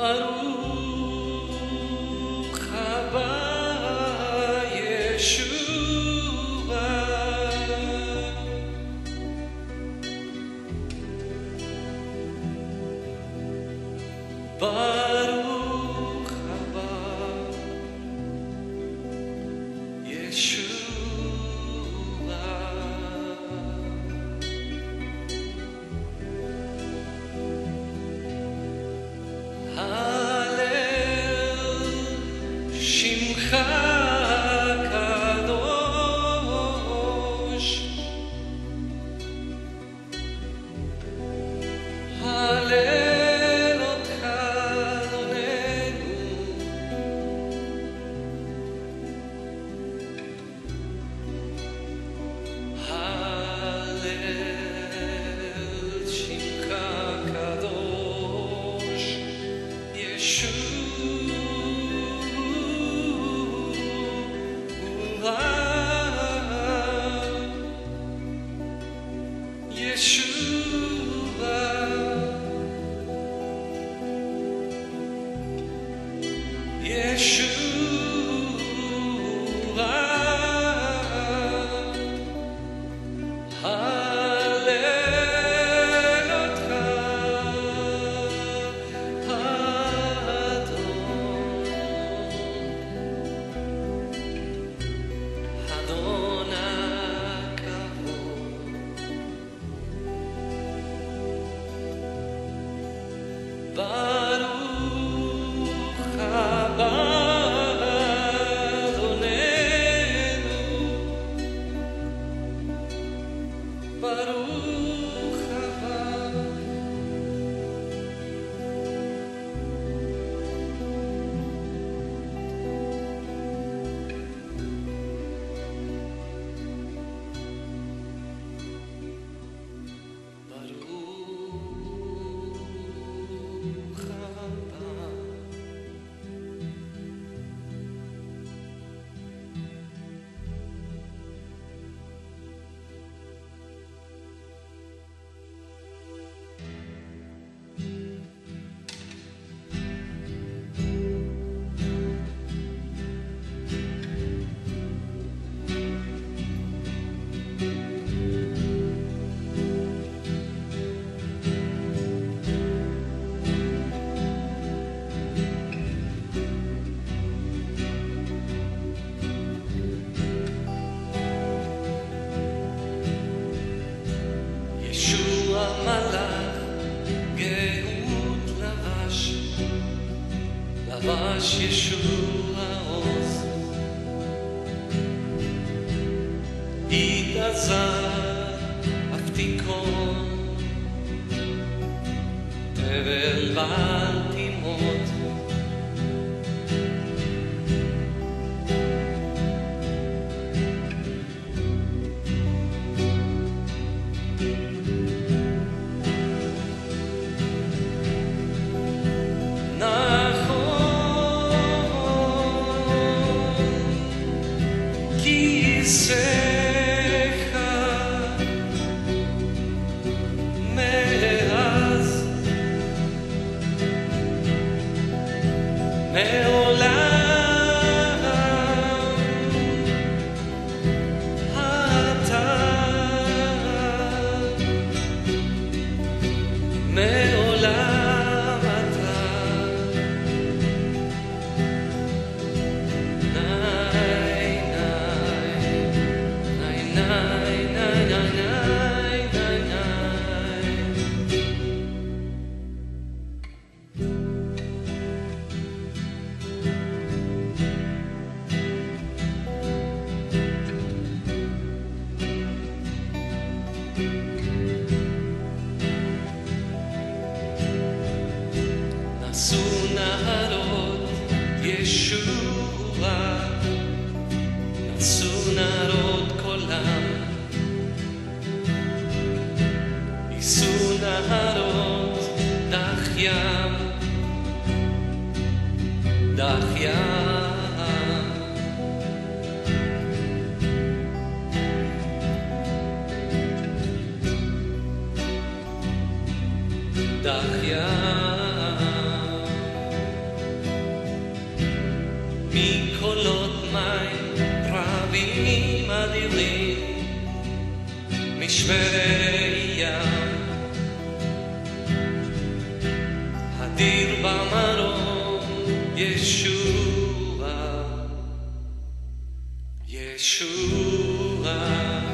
ברוך הבא ישועה, ברוך הבא ישועה. שמך קדוש, הלל אותך אדוננו, הלל שמך קדוש ישוע. ברוך הבא אדוננו, ברוך הבא. ישוע מלך גאות לבש, לבש ישוע עוז, התעזר אף תיכון, תבל בל תימות. כיסך מאז מעולם אתה, מעולם אתה. נעשו נהרות ישועה, נעשו נהרות קולם, ייסעו נהרות דח ים, דח ים. דח ים. משברי ים, הדיר במרום ישוע, ישוע.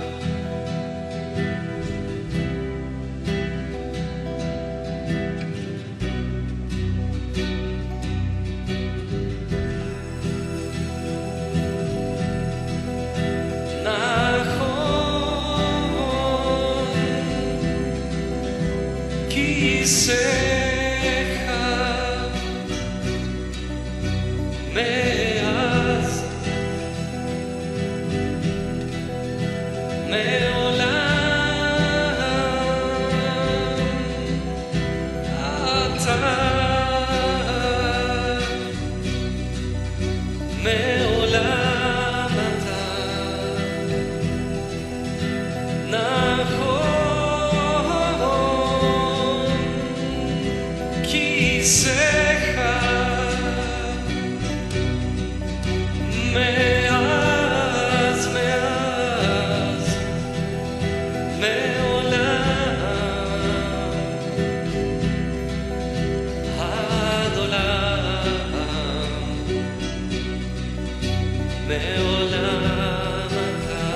כיסך מאז מעולם אתה נכון כיסך מאז מעולם עד עולם, מעולם אתה.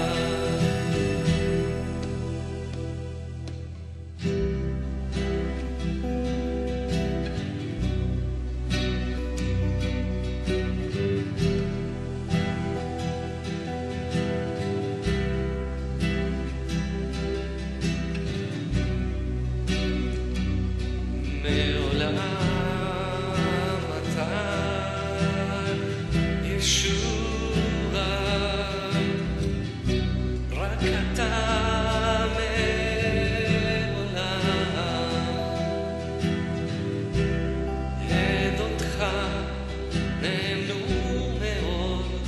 מעולם אתה ישוע, רק אתה מעולם. עדותך נאמנו מאוד,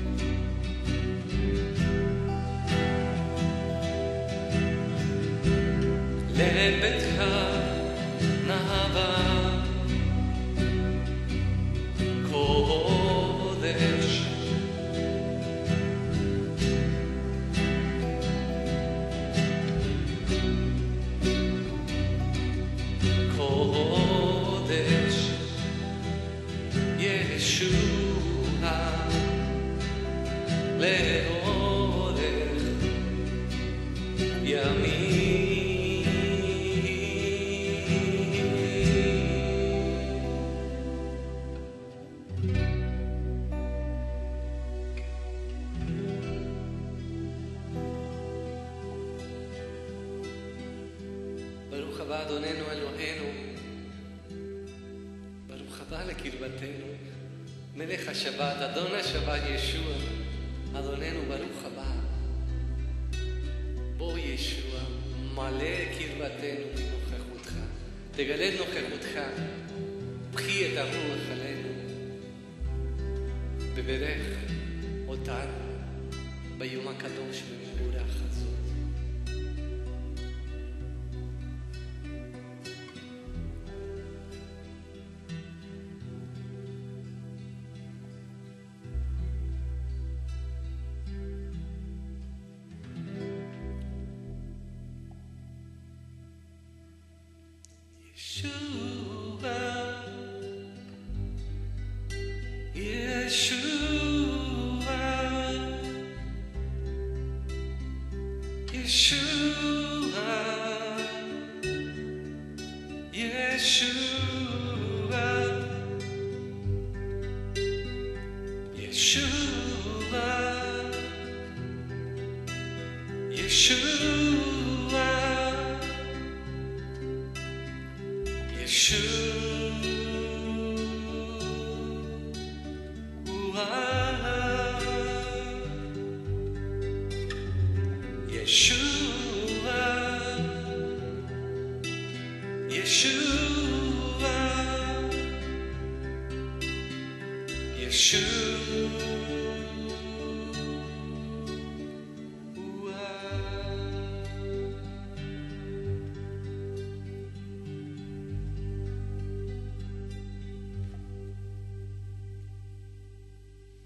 לביתך נאווה קודש, קודש ישוע לאורך ימים. ברוך הבא אדוננו אלוהינו, ברוך הבא לקרבתנו, מלך השבת, אדון השבת ישוע, אדוננו ברוך הבא. בוא ישוע, מלא קרבתנו בנוכחותך, תגלה את נוכחותך, פחי את הרוח עלינו, וברך אותנו ביום הקדוש ומבורך הזאת.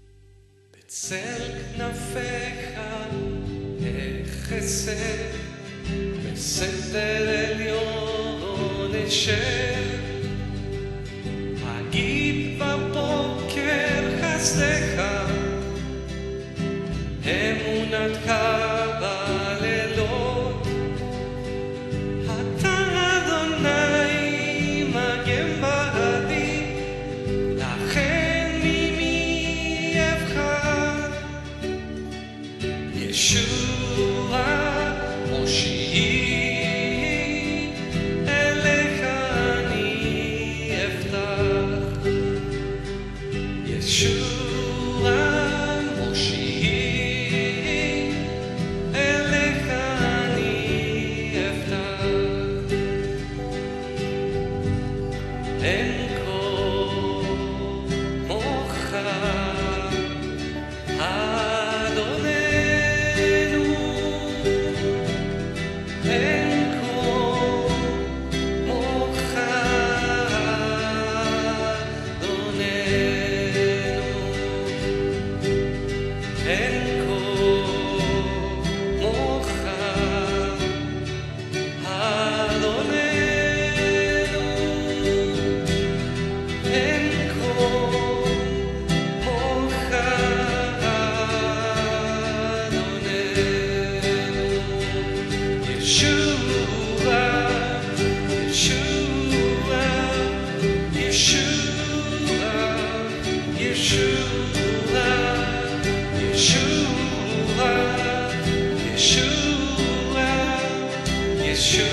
בצל כנפיך אחסה בסתר עליון אשב, אגיד בבוקר חסדך, אמונתך בלילות. אתה אדוני מגן בעדי, לכן ממי אבחר. ישוע מושיעי, אליך אני אפתח. ישוע מושיעי, אליך אני אפתח. אין כמוך אדוננו, אין כמוך אדוננו, אין כמוך אדוננו, אין כמוך אדוננו. ישוע, ישוע, ישוע, ישוע, ישוע, ישוע, ישוע,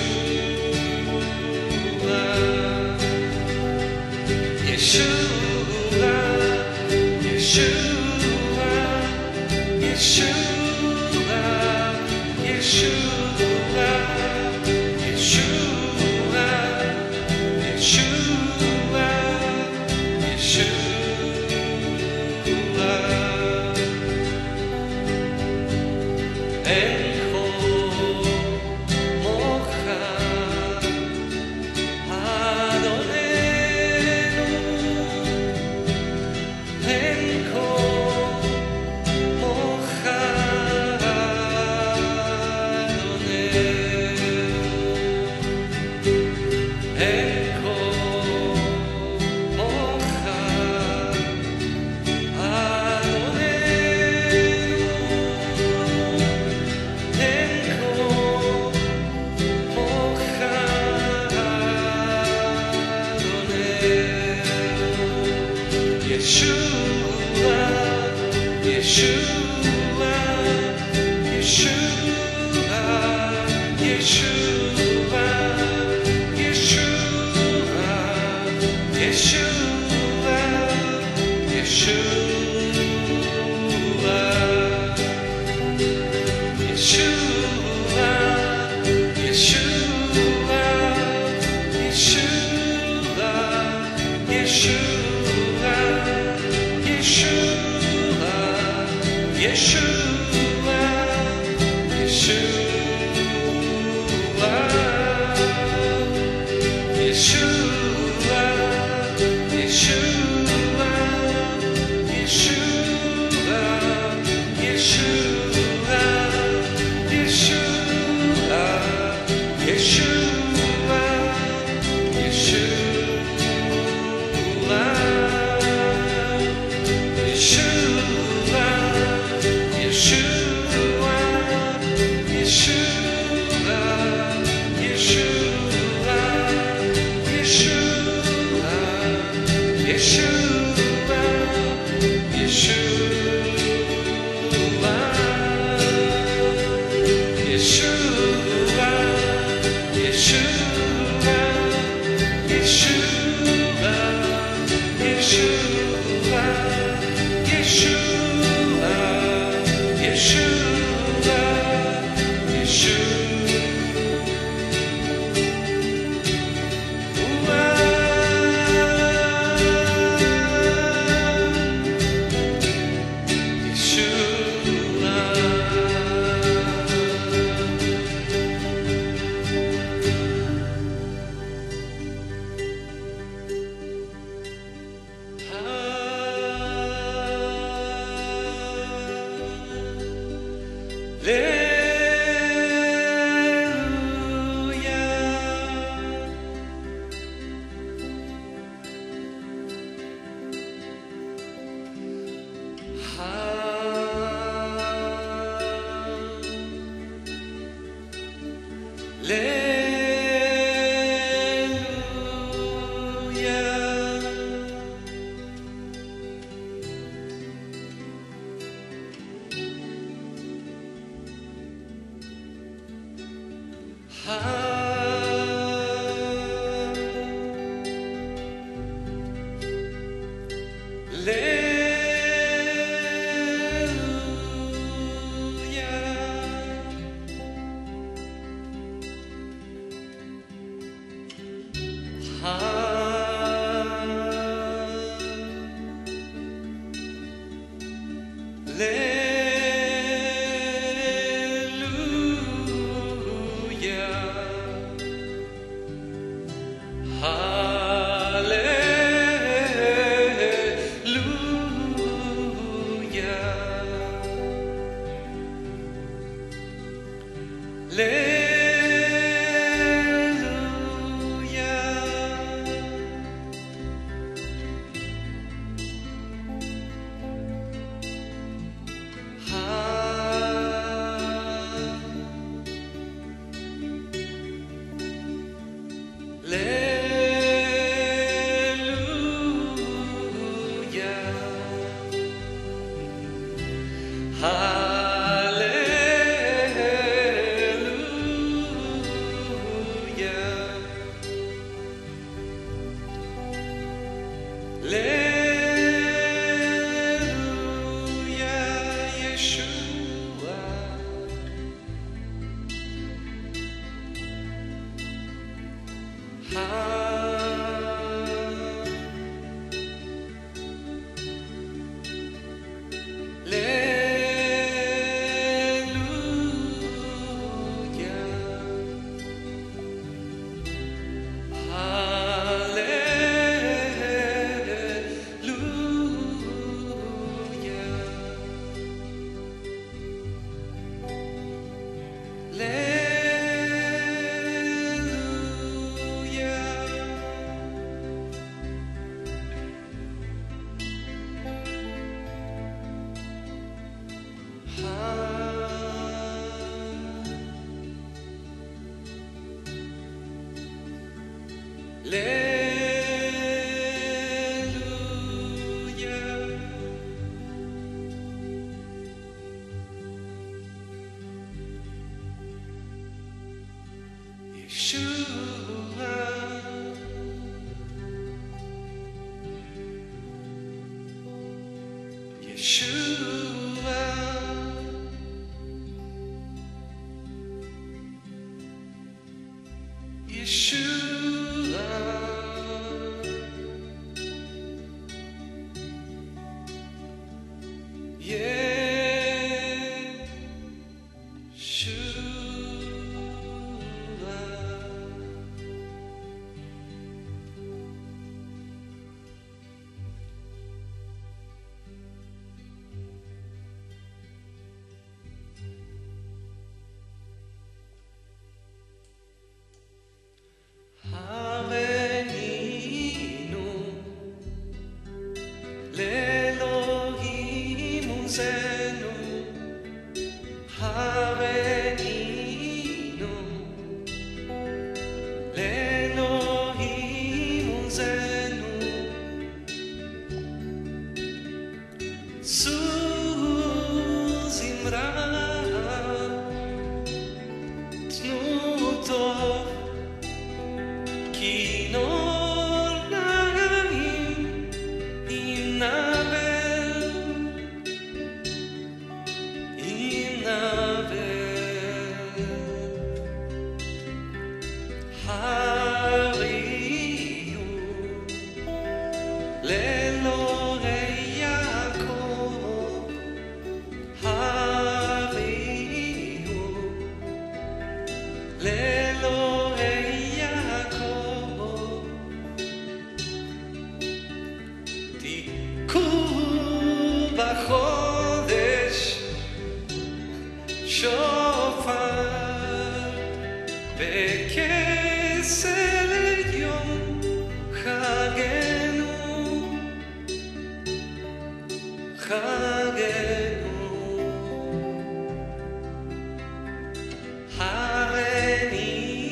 Hareni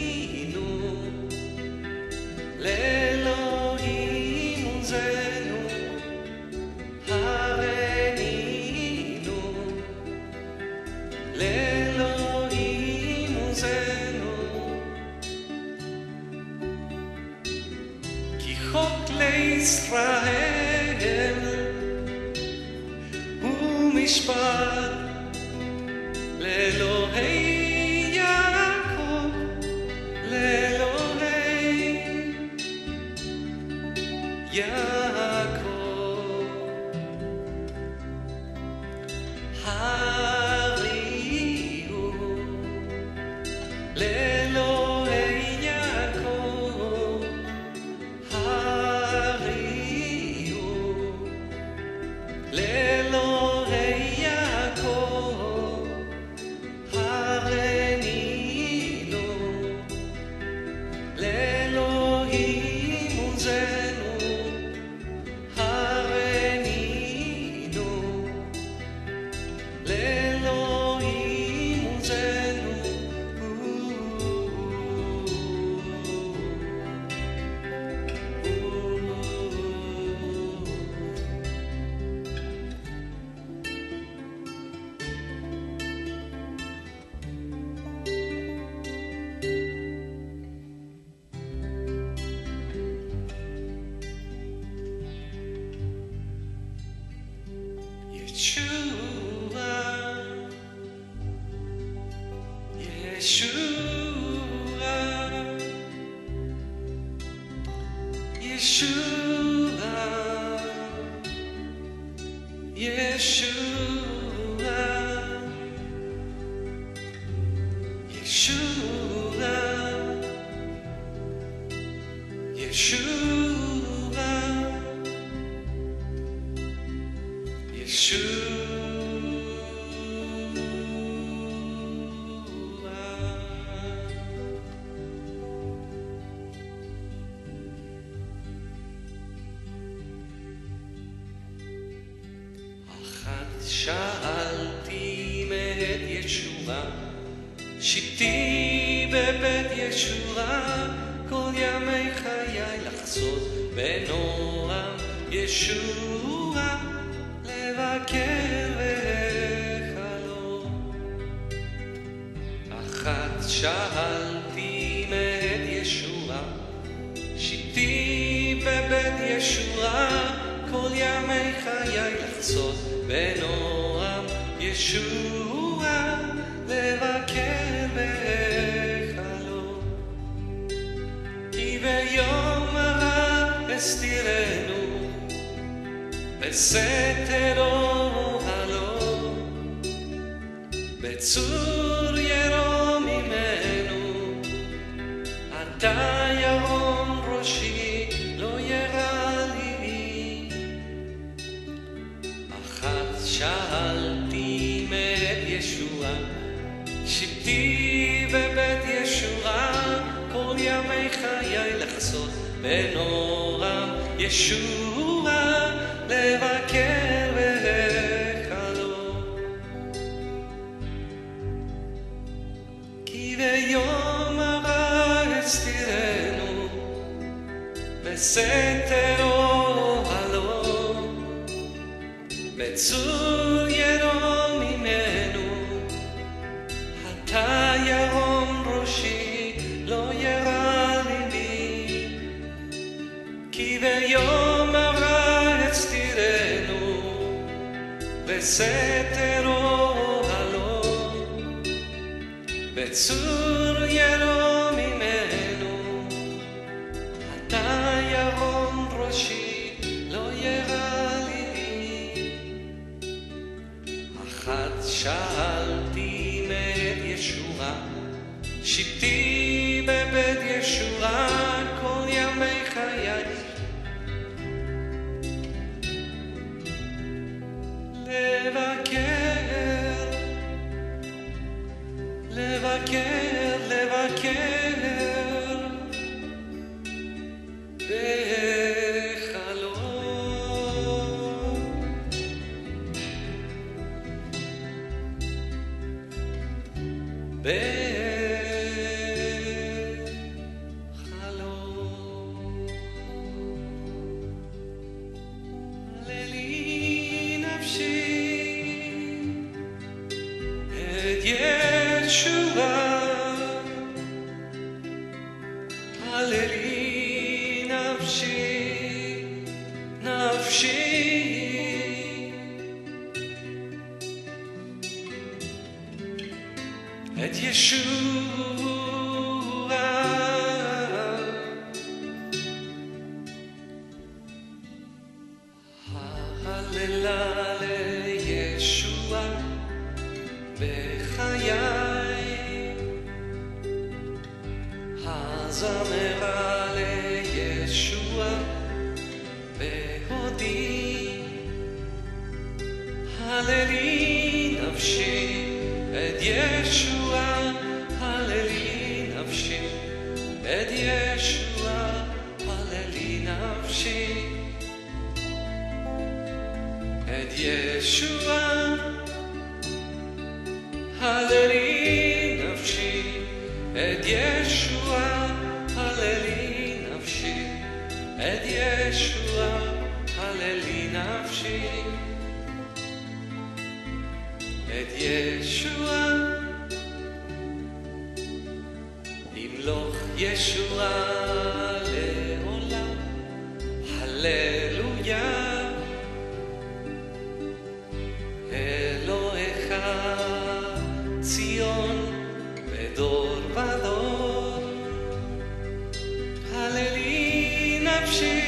עוזנו, כי חוק לישראל הוא משפט לאלוהי יעקב, לאלוהי יעקב. הריעו לאלוהי יעקב, הריעו לאלוהי יעקב, הרנינו לאלוהים עוזנו, הרנינו לאלוהים עוזנו. שאלתי מאת ישוע, שבתי בבית ישוע, כל ימי חיי לחזות בנועם ישוע, לבקר ולחלום. אחת שאלתי מאת ישוע, שבתי בבית ישוע, כל ימי חיי לחזות בנועם ישוע, לבקר בחלום. כי ביום הרע הסתירנו בסתר אוהלו, בצור ירום ממנו, אתה ירום ראשי, לא ירא ליבי. אחת שאלתי מאת ישוע, שבתי בבית ישוע, כל ימי חיי לחזות בנועם ישוע, לבקר ולחלום. כי ביום הרע הסתירנו בסתר אוהלו, בצור ירום ממנו, אתה ירום ראשי, לא ירא ליבי. כי ביום הרע הסתירנו בסתר אוהלו, בצור ירום ממנו, אתה ירום ראשי, לא ירא ליבי. אחת שאלתי מאת ישוע, שבתי בבית ישוע, כל ימי חיי לבקר, לבקר, לבקר בחלום. בחלום. לילי נפשי את ישוע, את ישוע ההללה לישוע בחיי הזמרה לישוע בהודי הללי נפשי את ישוע הללי נפשי את ישוע הללי נפשי את ישוע הללי נפשי את ישוע הללי נפשי את ישוע הללי נפשי את ישוע ימלוך ישוע לעולם הללויה אלוהיך ציון בדור ודור הללי נפשי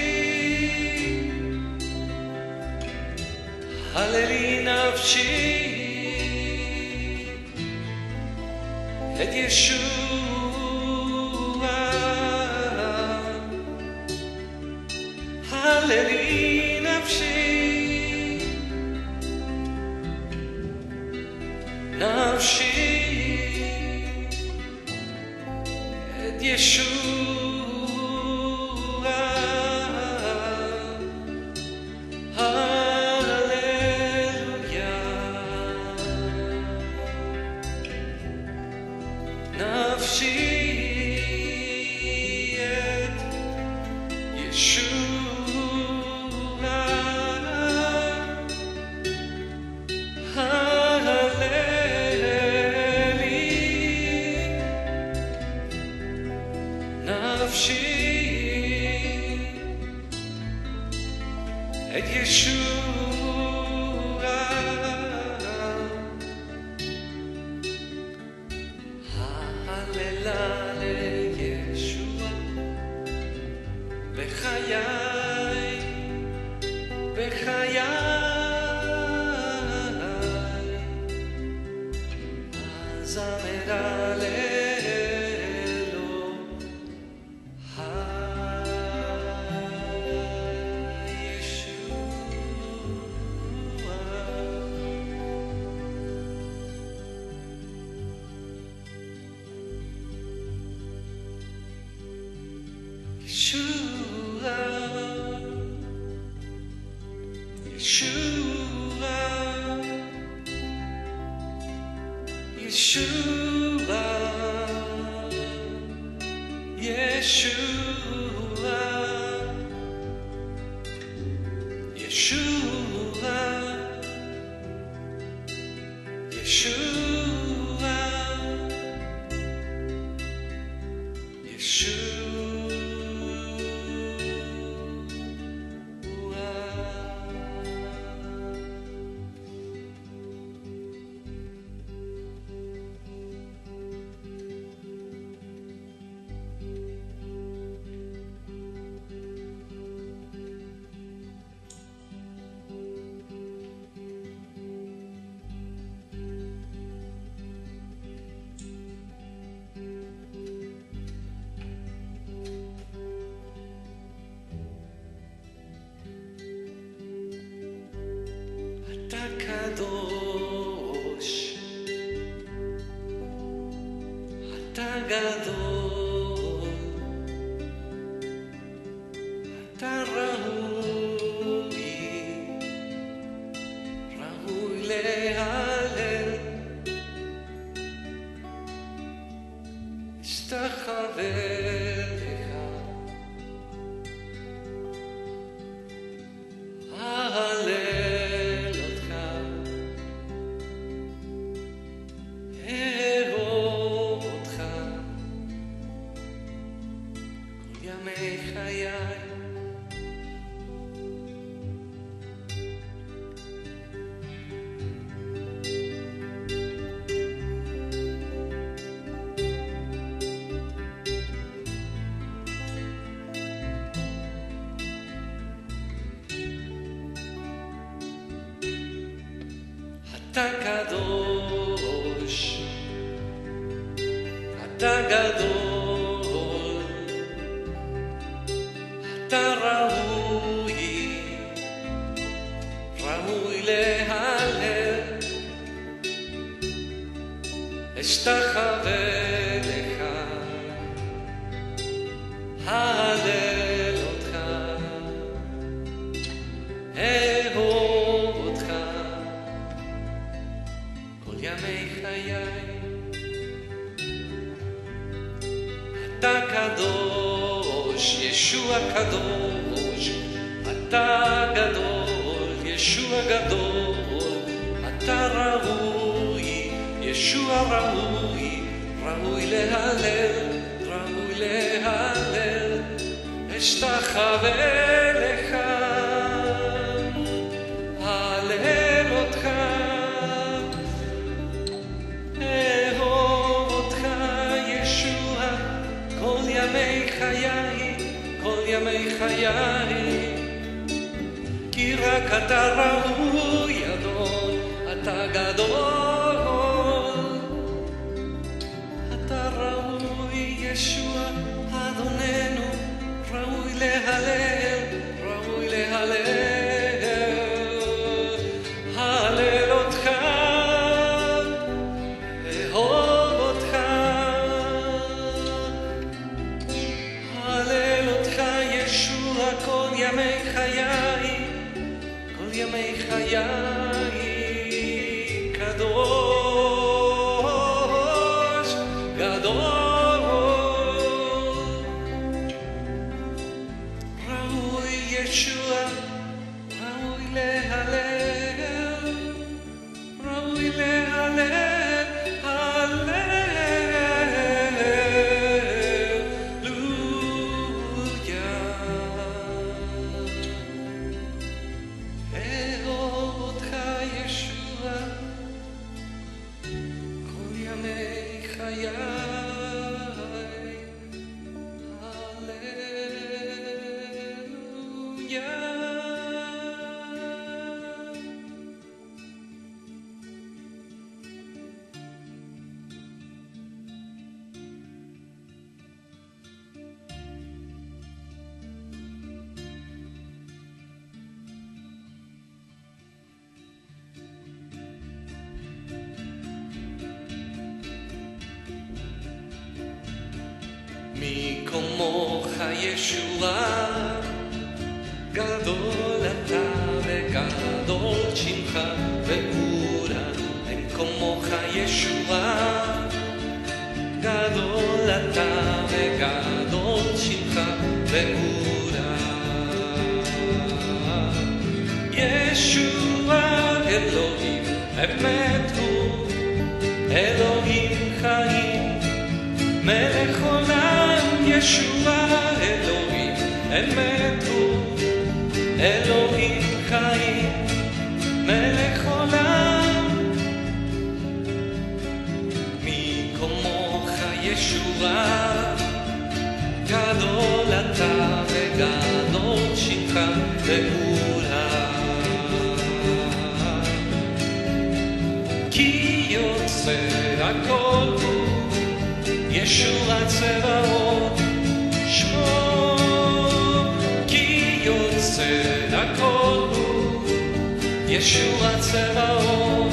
הללי נפשי את ישוע הללי נפשי נפשי את ישוע הללויה נפשי את ישוע הללי נפשי את ישוע ההללה לישוע בחיי בחיי הזמרה לאלוה ישוע ישוע ישוע ישוע ישוע ישוע אתה קדוש, אתה גדול, אתה ראוי, ראוי להלל, אשתחווה לך, אהלל אותך, אהוב אותך, כל ימי חיי. אתה קדוש, אתה גדול, אתה ראוי, ראוי להלל, אשתחווה לך, הלל אותך, אהוב אותך כל ימי חיי. אתה קדוש, ישוע קדוש, אתה גדול, ישוע גדול, אתה ראוי, ישוע ראוי, ראוי להלל, ראוי להלל, אשתחווה לך, הלל אותך, אהוב אותך ישוע כל ימי חיי, כל ימי חיי, כי רק אתה ראוי אדון, אתה גדול, אתה ראוי ישוע אדוננו, ראוי להלל, ראוי להלל, הלל אותך, אהוב אותך, הלל אותך ישוע כל ימי חיי, כל ימי חיי, קדוש, גדול, ראוי ישוע, ראוי להלל, ראוי להלל, הללויה. אהוב אותך ישוע כל ימי חיי, הללויה. מי כמוך ישוע, גדול אתה וגדול שמך ואורה, אין כמוך ישוע, גדול אתה וגדול שמך ואורה. ישוע אלוהים אמת הוא, אלוהים חיים, מלך עולם, ישוע אלוהים אמת הוא, אלוהים חיים, מלך עולם. מי כמוך ישוע, גדול אתה וגדול שמך ואורה, כי יוצא הכל הוא, ישוע צבאות שמו, כי יוצא הכל הוא, ישוע צבאות.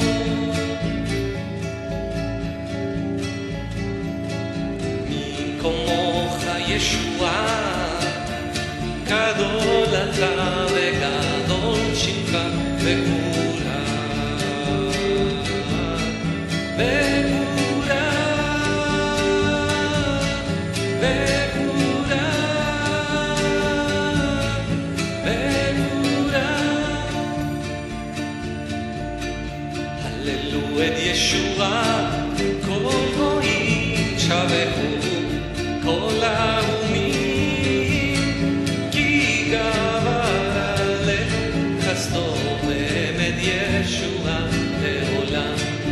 מי כמוך ישוע, גדול אתה וגדול שמך ואורה, את ישוע כל גויים שבחו, כל האומים, כי גבר עליך חסדו באמת ישוע לעולם.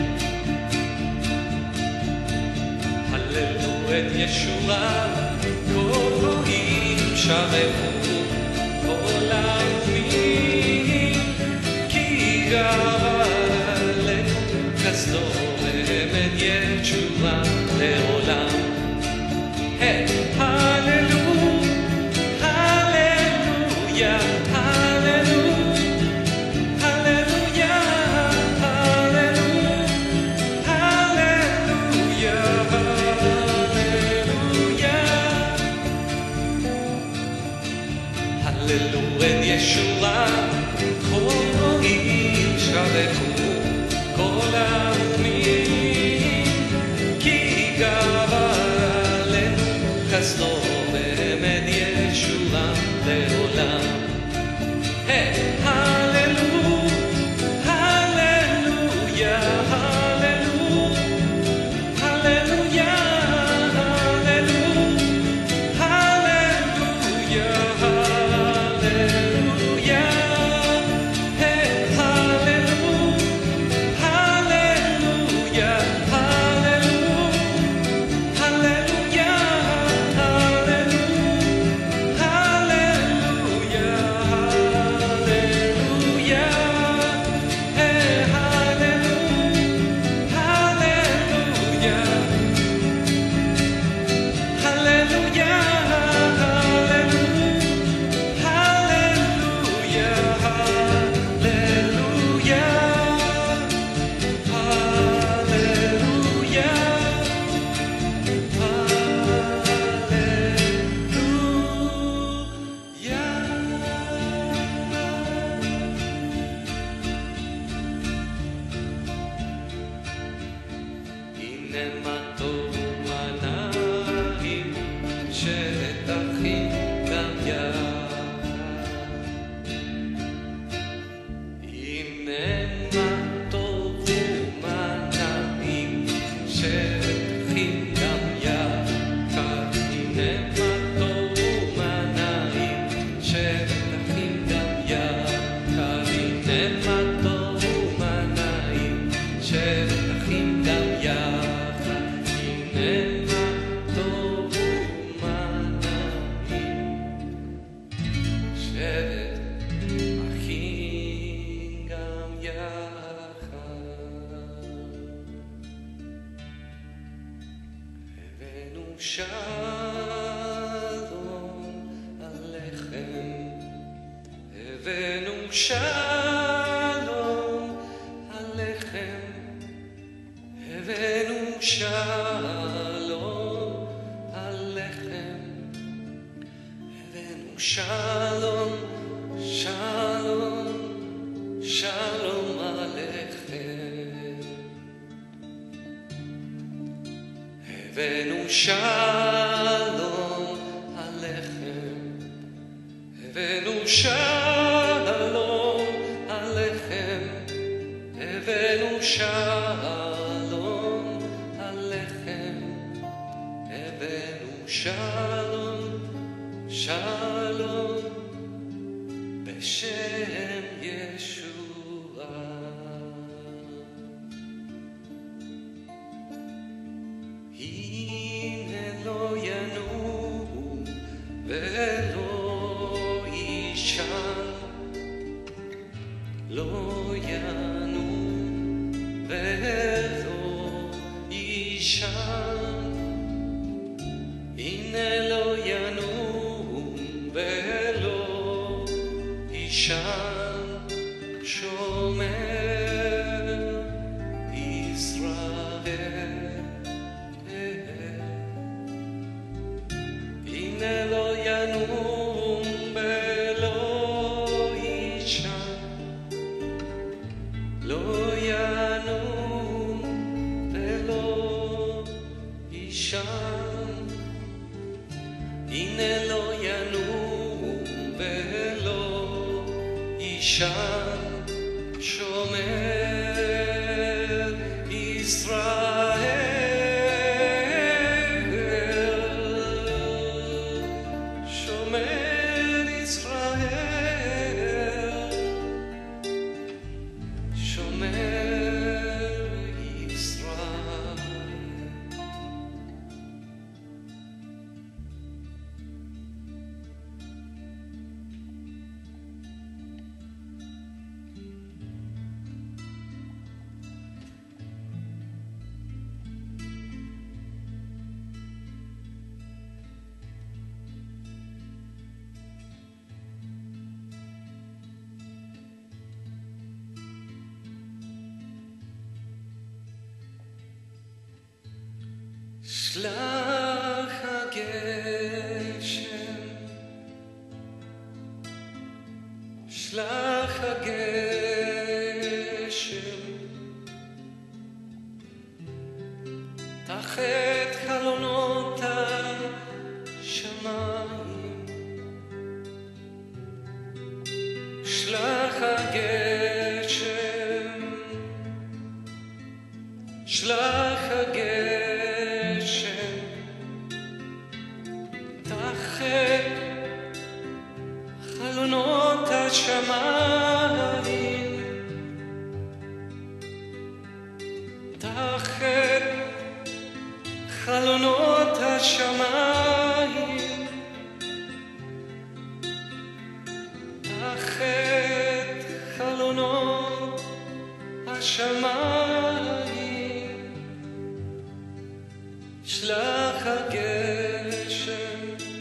הללו את ישוע כל גויים שבחו, כל האומים, כי גבר עליך חסדו באמת ישועה לעולם. הללויה, הללויה, הללויה, הללויה, הללויה, הללו את ישועה, רואים שבחו כל העמים, כי גבר עלינו חסדו באמת ישועה לעולם. הללויה, הללויה, הללויה, הללויה, הללויה, שלום עליכם, הבאנו שלום עליכם, הבאנו שלום עליכם, הבאנו שלום, שלום, שלום עליכם, הבאנו שלום עליכם, הבאנו שלום עליכם, הבאנו שלום עליכם, הבאנו שלום, שלום בשם ישוע. הנה לא ינום ולא יישן, לא ינום ולא יישן, הנה לא ינום ולא יישן, שומר ישראל. הנה לא ינום ולא יישן, לא ינום ולא יישן, הנה לא ינום ולא יישן, שומר ישראל. שלח הגשם, שלח הגשם, תחת חלונות השמיים, שלח הגשם, שלח הגשם, תחת חלונות השמיים, תחת חלונות השמיים, תחת חלונות השמיים, שלח הגשם,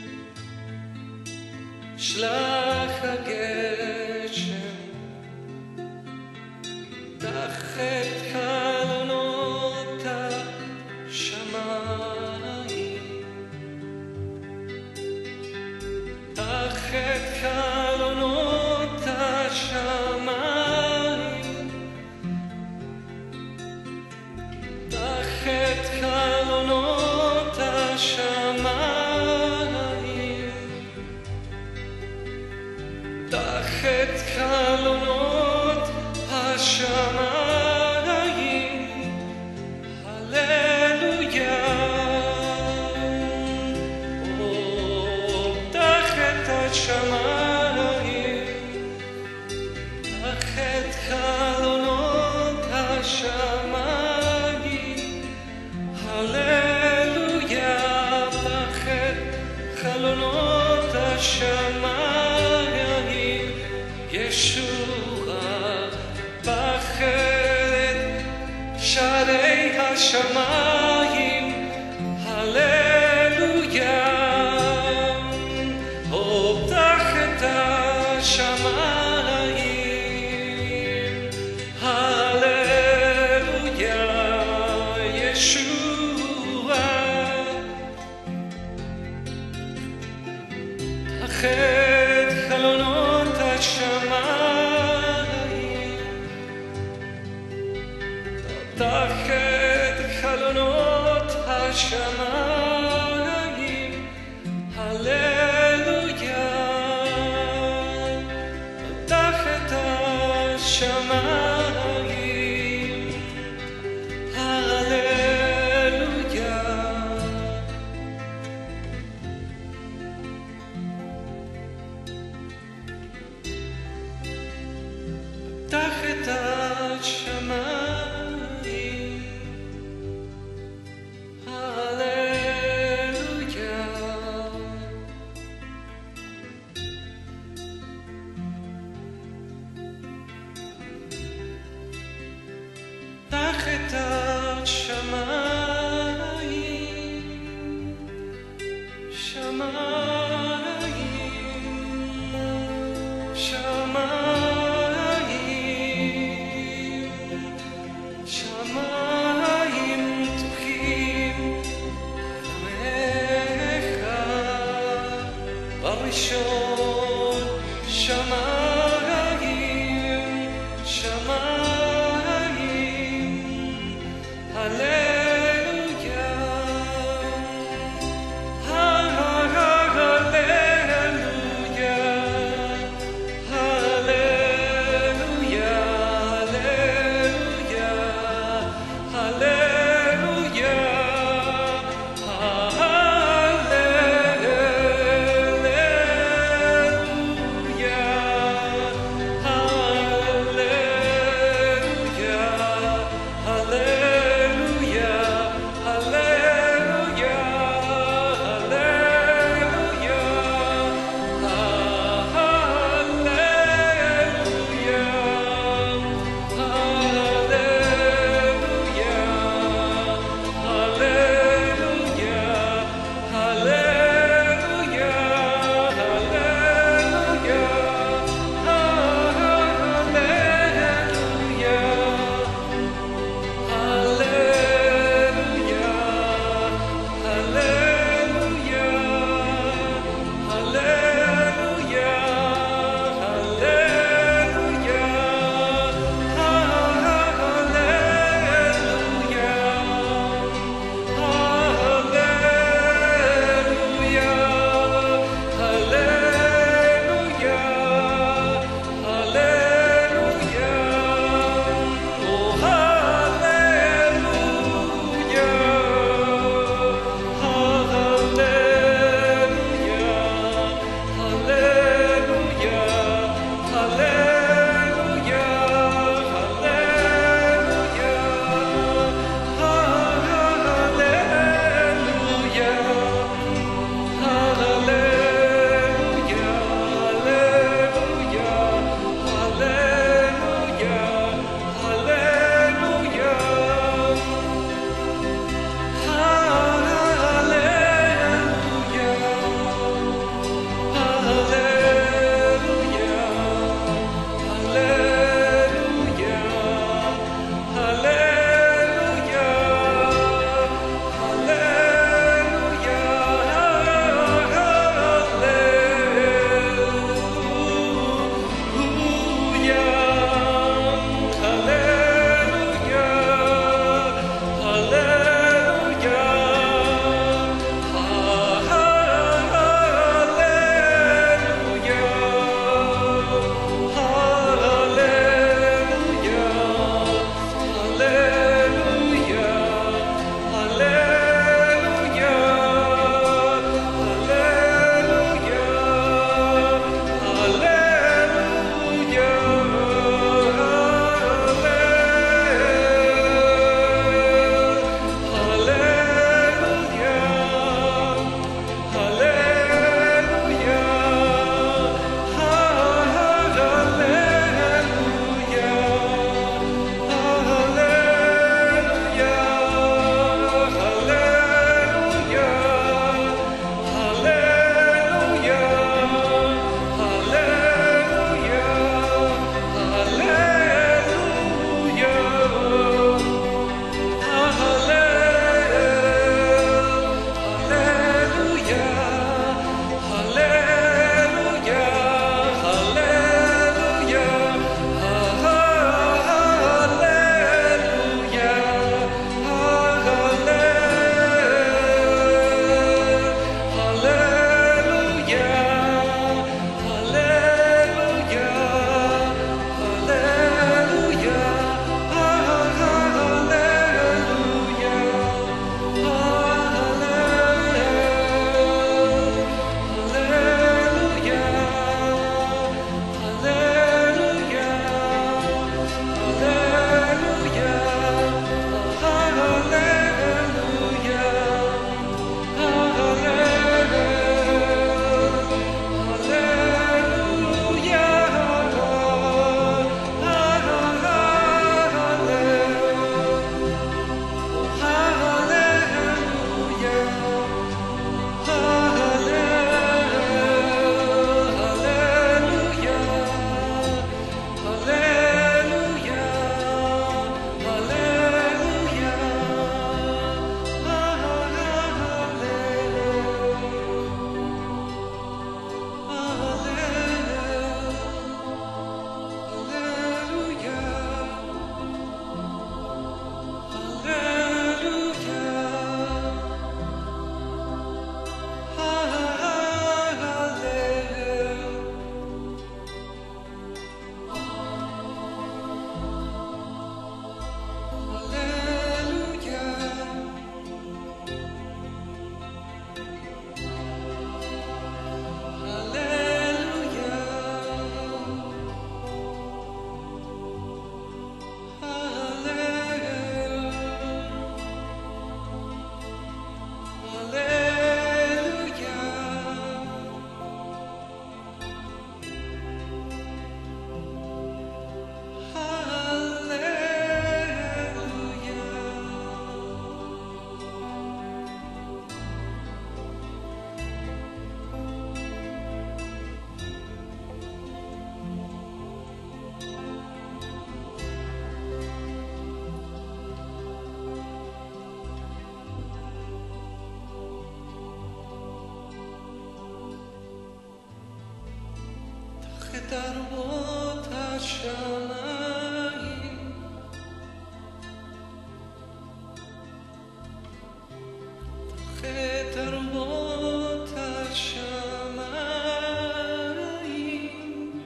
שלח הגשם, תחת חלונות השמיים, תחת חלונות השמיים, תחת חלונות השמיים, תחת חלונות השמיים, הללויה. תחת השמיים, תחת חלונות השמיים, הללויה. תחת חלונות השמיים, ישועה בחרת שערי השמיים, הללויה. תחת השמיים, הללויה, ישועה. תחת חלונות השמיים, תחת חלונות השמיים, הללויה. תחת השמיים, הללויה. תחת השמיים, הללויה. תחת השמיים, שמיים, שמיים, שמיים פתוחים עליך, בראשון שמיים, שמיים, הללויה, הללויה, הללויה, הללויה, הללויה. דרבות השמיים, תחת דרבות השמיים,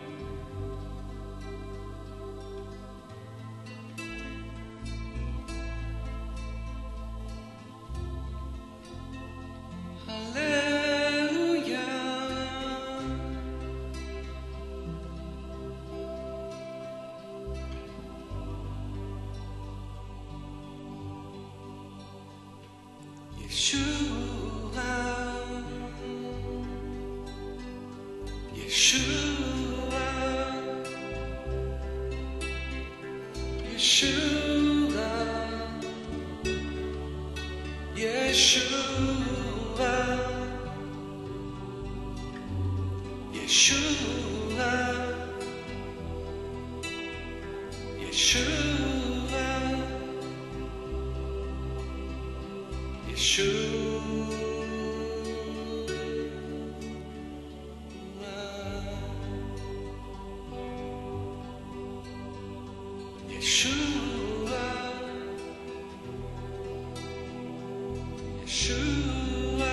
הללויה. Yeshua, Yeshua, Yeshua, Yeshua, Yeshua, Yeshua, Yeshua, Yeshua,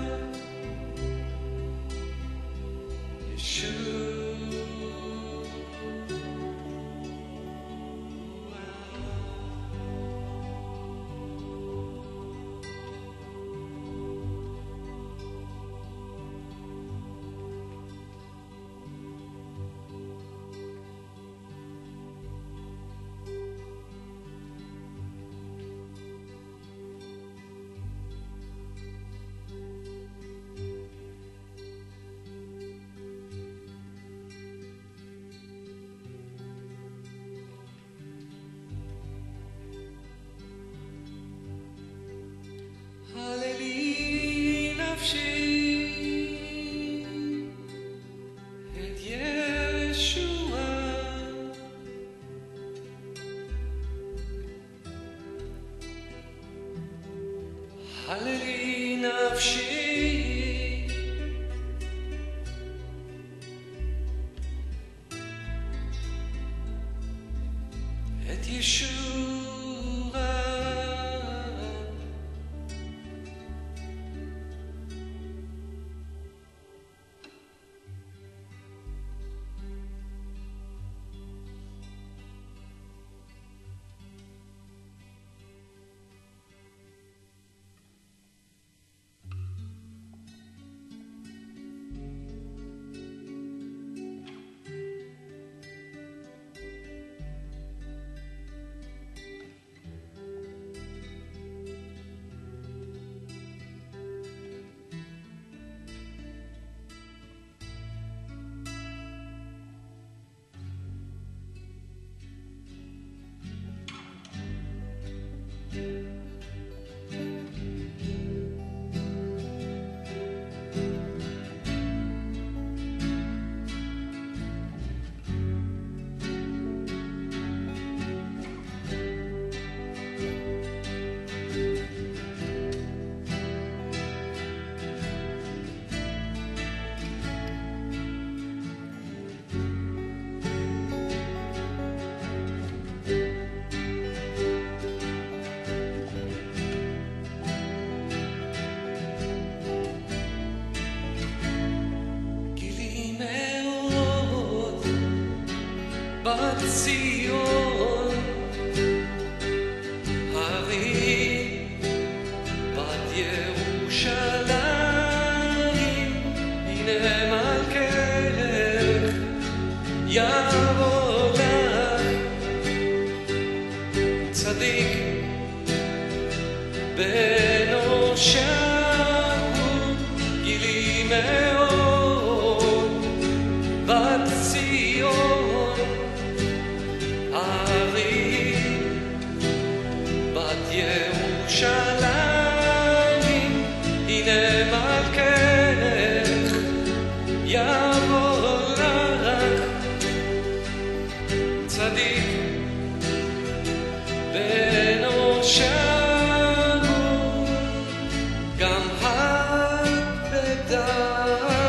הללי נפשי את ישוע, הללי נפשי את ישוע. בת ציון, הרים בת ירושלים, הנה מלכך יבוא לך, צדיק בן הושענו, גילי מאוד, בת ציון, הרים בת ירושלים, הנה מלכך יבוא לך, צדיק בן הושענו, גם את בדרכך.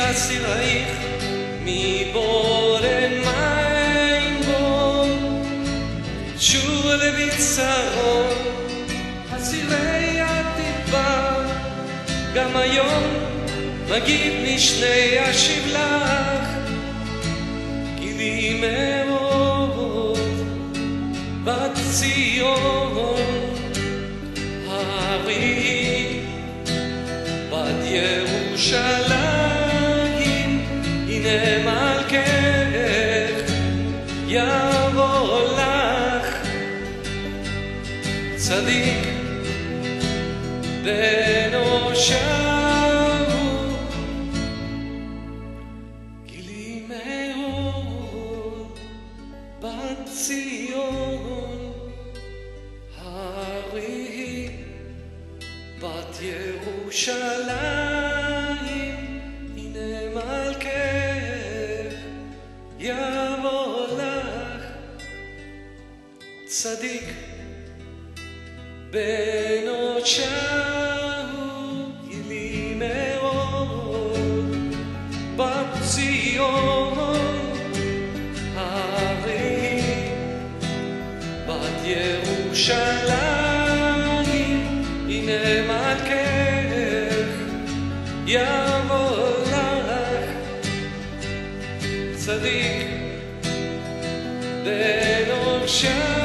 חסירייך מבורן מים בו שור לביצרו חסירי הטיפה גם היום מגיד משני אשיב לך גילי מאוד בת ציון הרי בת ירושלים הנה מלכך יבוא לך צדיק בנושעו גילי מאוד בת ציון הרי בת ירושלים הנה מלכך יבוא לך צדיק בנושעו גילי מאוד בת ציון הרי בת ירושלים הנה מלכך יבוא לך צדיק בנושעו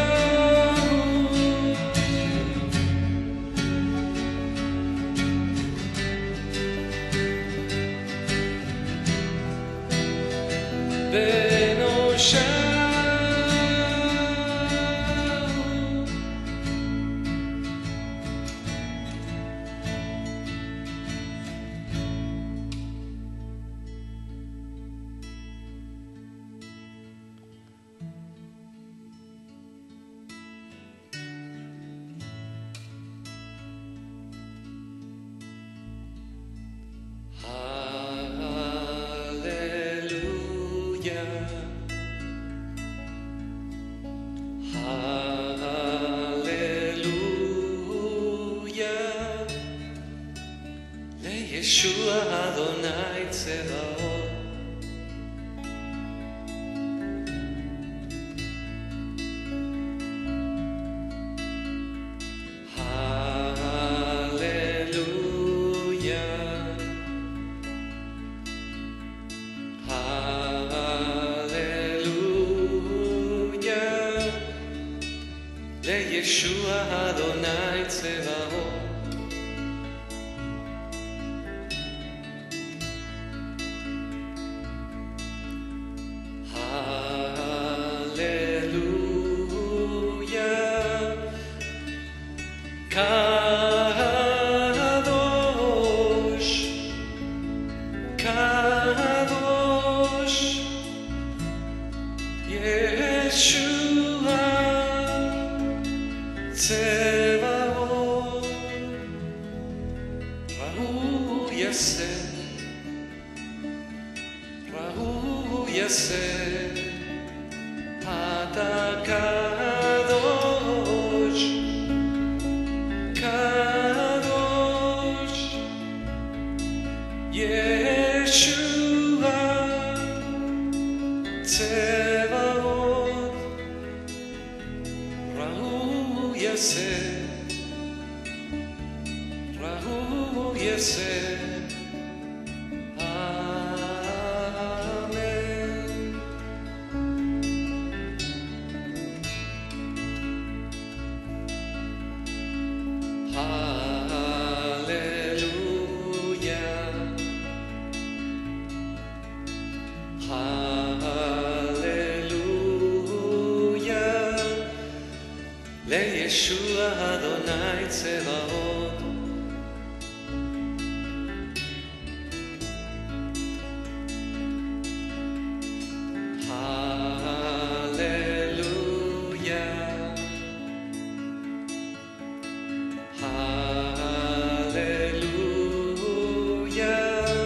ישוע אדוני צבאות הללויה הללויה לישוע אדוני צבאות קדוש קדוש ישוע צבאות ראו יעשה אתה קדוש קדוש ישוע צבאות ראו יעשה לישוע אדוני צבאות הללויה הללויה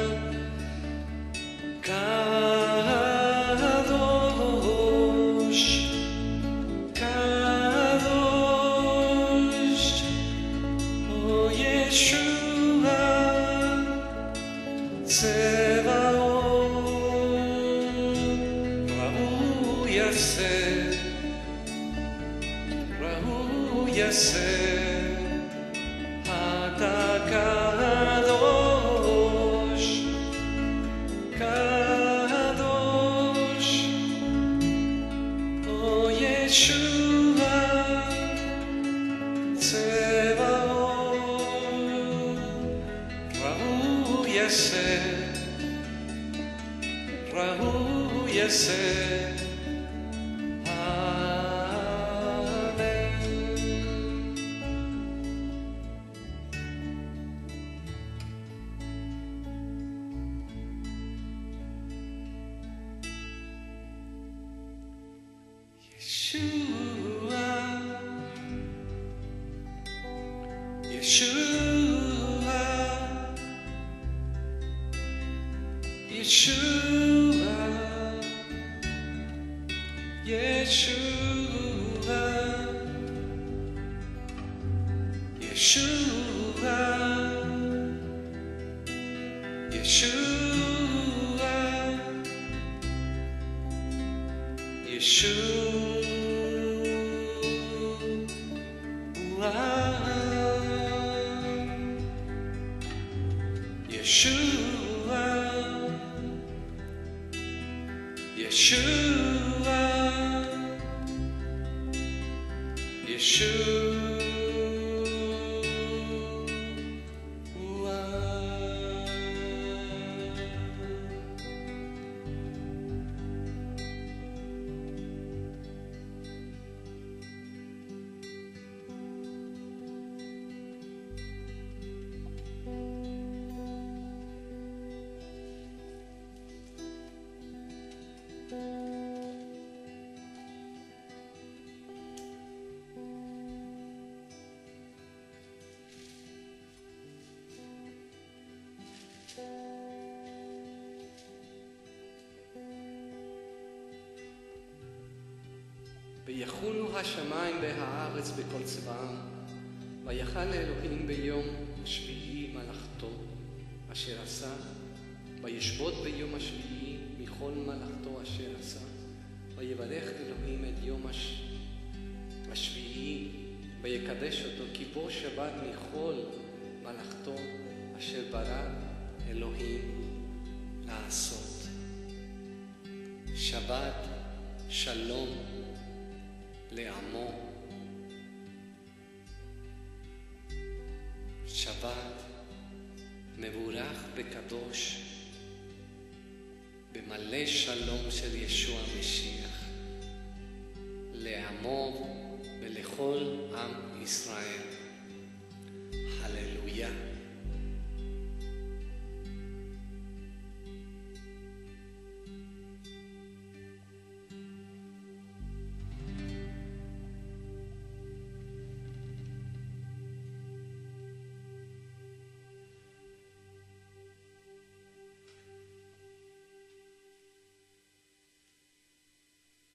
קדוש ישוע צבאות יעשה אתה קדוש, קדוש, או ישוע צבאות, ראוי יעשה, ראוי יעשה. ויחולו השמיים והארץ בכל צבאם, ויחל אלוהים ביום השביעי מלאכתו אשר עשה, וישבות ביום השביעי מכל מלאכתו אשר עשה, ויברך אלוהים את יום השביעי ויקדש אותו, כי בו שבת מכל מלאכתו אשר ברא אלוהים לעשות. שבת שלום לעמו, שבת מבורך וקדוש במלא שלום של ישוע המשיח לעמו ולכל עם ישראל.